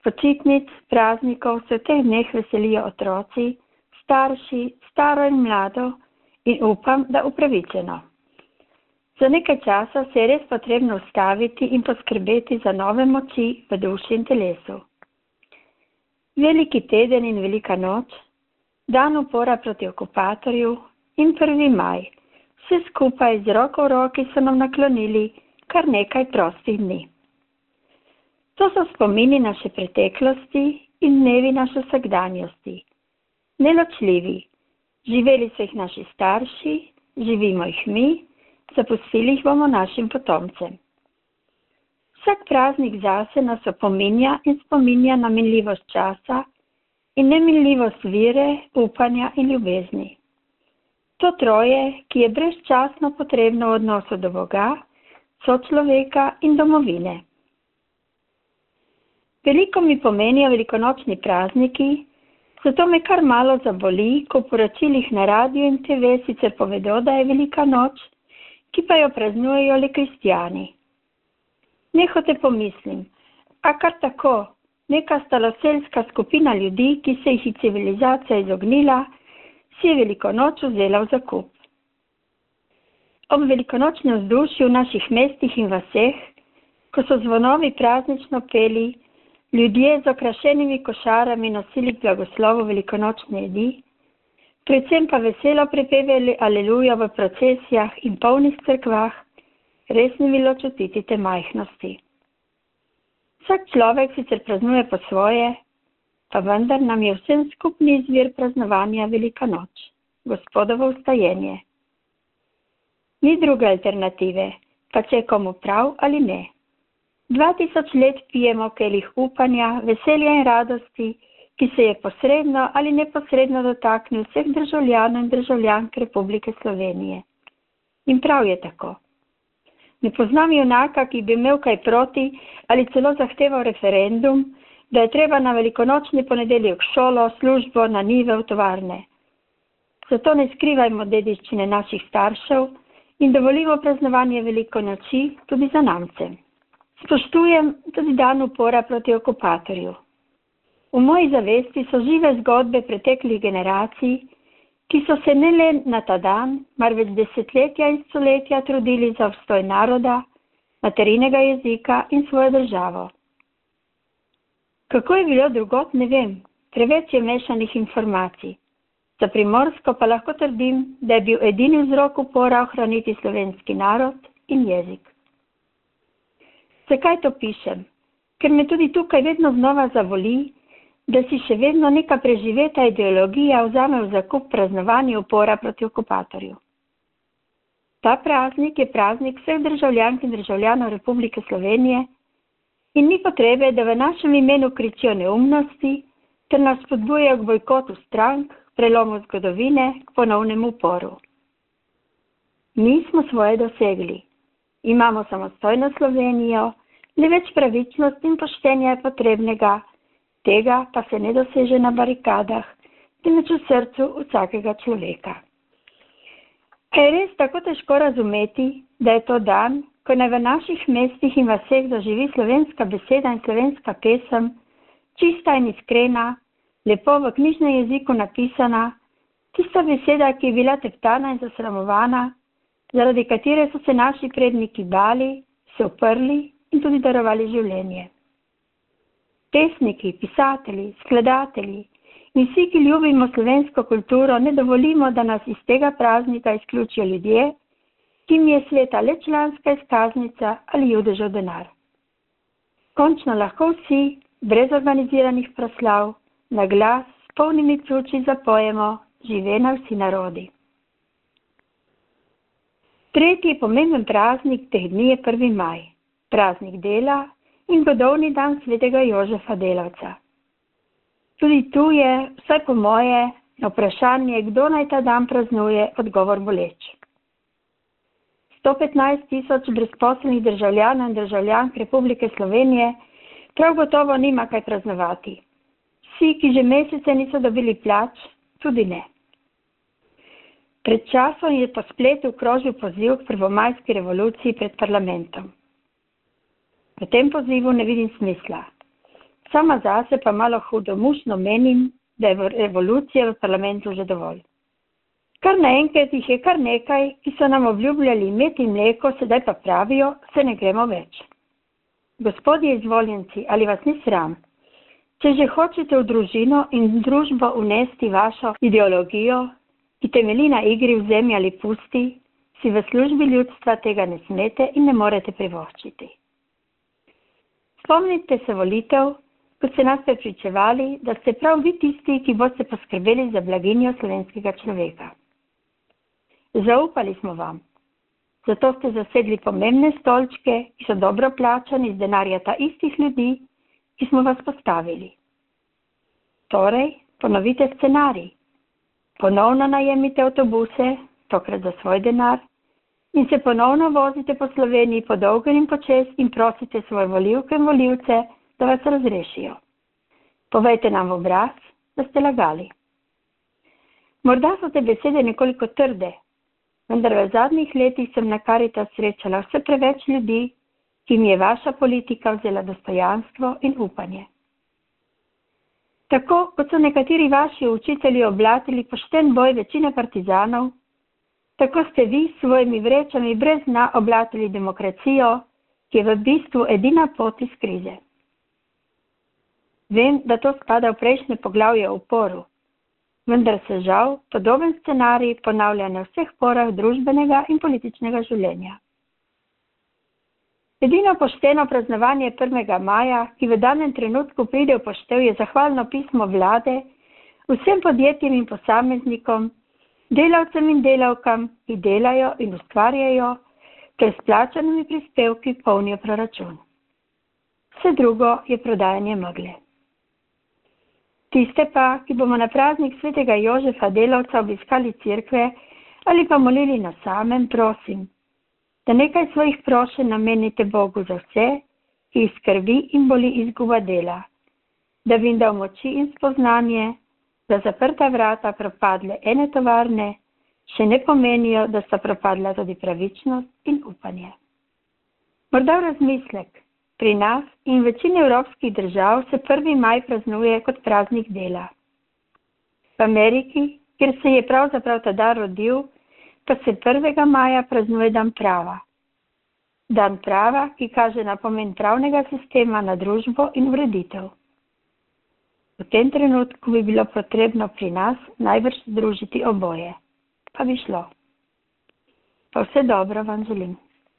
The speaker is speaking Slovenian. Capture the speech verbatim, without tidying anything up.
Počitnic, praznikov se v teh dneh veselijo otroci, starši, staro in mlado in upam, da upravičeno. Za nekaj časa se je res potrebno ustaviti in poskrbeti za nove moči v duši in telesu. Veliki teden in velika noč, dan upora proti okupatorju in prvi maj, vse skupaj z roko v roki so nam naklonili kar nekaj prostih dni. To so spomini naše preteklosti in dnevi naše vsakdanjosti. Neločljivi, živeli so jih naši starši, živimo jih mi, zapustili jih bomo našim potomcem. Vsak praznik zase nas opominja in spominja na minljivost časa in neminljivost vire, upanja in ljubezni. To troje, ki je brezčasno potrebno v odnosu do Boga, sočloveka in domovine. Veliko mi pomenijo velikonočni prazniki, zato me kar malo zaboli, ko v poročilih na radiju in te ve sicer povedo, da je velika noč, ki pa jo praznujejo le kristjani. Nehote pomislim, a kar tako, neka staloselska skupina ljudi, ki se jih je civilizacija izognila, si je veliko noč vzela v zakup. Ob velikonočnem vzdušju v naših mestih in vaseh, ko so zvonovi praznično peli, ljudje z okrašenimi košarami nosili k blagoslovu velikonočne jedi, predvsem pa veselo prepevali aleluja v procesijah in polnih cerkvah, res ni bilo čutiti te majhnosti. Vsak človek sicer praznuje po svoje, pa vendar nam je vsem skupni izvir praznovanja velika noč, Gospodovo vstajenje. Ni druge alternative, pa če je komu prav ali ne. Dva tisoč let pijemo kelih upanja, veselja in radosti, ki se je posredno ali neposredno dotaknil vseh državljanov in državljank Republike Slovenije. In prav je tako. Ne poznam junaka, ki bi imel kaj proti ali celo zahteval referendum, da je treba na velikonočni ponedeljek v šolo, službo, na njive, v tovarne. Zato ne skrivajmo dediščine naših staršev in dovolimo praznovanje veliko noči tudi za namce. Spoštujem tudi dan upora proti okupatorju. V moji zavesti so žive zgodbe preteklih generacij, ki so se ne le na ta dan, marveč desetletja in stoletja trudili za obstoj naroda, materinega jezika in svojo državo. Kako je bilo drugot, ne vem, preveč je mešanih informacij. Za Primorsko pa lahko trdim, da je bil edini vzrok upora ohraniti slovenski narod in jezik. Zakaj to pišem? Ker me tudi tukaj vedno znova zavoli, da si še vedno neka preživeta ideologija vzame v zakup praznovanje upora proti okupatorju. Ta praznik je praznik vseh državljank in državljanov Republike Slovenije in ni potrebe, da v našem imenu kričijo neumnosti, ter nas spodbujajo k bojkotu strank, prelomu zgodovine, k ponovnemu uporu. Mi smo svoje dosegli. Imamo samostojno Slovenijo, le več pravičnosti in poštenja je potrebnega, tega pa se ne doseže na barikadah, temveč v srcu vsakega človeka. A je res tako težko razumeti, da je to dan, ko naj v naših mestih in vaseh zaživi slovenska beseda in slovenska pesem, čista in iskrena, lepo v knjižnem jeziku napisana, tista beseda, ki je bila teptana in zasramovana, zaradi katere so se naši predniki bali, se uprli in tudi darovali življenje. Pesniki, pisatelji, skladatelji in vsi, ki ljubimo slovensko kulturo, ne dovolimo, da nas iz tega praznika izključijo ljudje, ki jim je sveta le članska izkaznica ali judežev denar. Končno lahko vsi, brez organiziranih proslav, na glas, s polnimi pljuči zapojemo, živena vsi narodi. Tretji pomemben praznik teh dni je prvi maj, praznik dela in godovni dan svetega Jožefa Delavca. Tudi tu je, vsaj po moje, na vprašanje, kdo naj ta dan praznuje, odgovor boleč. sto petnajst tisoč brezposelnih državljanov in državljank Republike Slovenije prav gotovo nima kaj praznovati. Vsi, ki že mesece niso dobili plač, tudi ne. Pred časom je po spletu krožil poziv k prvomajski revoluciji pred parlamentom. V tem pozivu ne vidim smisla. Sama zase pa malo hudomušno menim, da je revolucija v parlamentu že dovolj. Kar naenkrat jih je kar nekaj, ki so nam obljubljali med in mleko, sedaj pa pravijo, se ne gremo več. Gospodje izvoljenci, ali vas ni sram? Če že hočete v družino in družbo unesti vašo ideologijo, ki temelji na igri vzemi ali pusti, si v službi ljudstva tega ne smete in ne morete privoščiti. Spomnite se volitev, ko ste nas prepričevali, da ste prav vi tisti, ki boste poskrbeli za blaginjo slovenskega človeka. Zaupali smo vam, zato ste zasedli pomembne stolčke, ki so dobro plačani iz denarja ta istih ljudi, ki smo vas postavili. Torej, ponovite scenarij. Ponovno najemite avtobuse, tokrat za svoj denar, in se ponovno vozite po Sloveniji po dolgem in počez in prosite svoje volivke in volivce, da vas razrešijo. Povejte nam v obraz, da ste lagali. Morda so te besede nekoliko trde, vendar v zadnjih letih sem na Karitas srečala vse preveč ljudi, ki mi je vaša politika vzela dostojanstvo in upanje. Tako kot so nekateri vaši učitelji oblatili pošten boj večine partizanov, tako ste vi s svojimi vrečami brez dna oblatili demokracijo, ki je v bistvu edina pot iz krize. Vem, da to spada v prejšnje poglavje o uporu, vendar se žal podoben scenarij ponavlja na vseh porah družbenega in političnega življenja. Edino pošteno praznovanje prvega maja, ki v danem trenutku pride v poštev, je zahvalno pismo vlade vsem podjetjem in posameznikom, delavcem in delavkam, ki delajo in ustvarjajo, ter s plačanimi prispevki polnijo proračun. Vse drugo je prodajanje megle. Tiste pa, ki bomo na praznik svetega Jožefa delavca obiskali cerkve ali pa molili na samem, prosim, da nekaj svojih prošenj namenite Bogu za vse, ki jih skrbi in boli izguba dela, da bi jim dal moči in spoznanje, da zaprta vrata propadle ene tovarne še ne pomenijo, da sta propadla tudi pravičnost in upanje. Morda v razmislek, pri nas in večini evropskih držav se prvi maj praznuje kot praznik dela. V Ameriki, kjer se je pravzaprav ta dan rodil, pa se prvega maja praznuje dan prava. Dan prava, ki kaže na pomen pravnega sistema na družbo in ureditev. V tem trenutku bi bilo potrebno pri nas najbrž združiti oboje. Pa bi šlo. Pa vse dobro vam želim.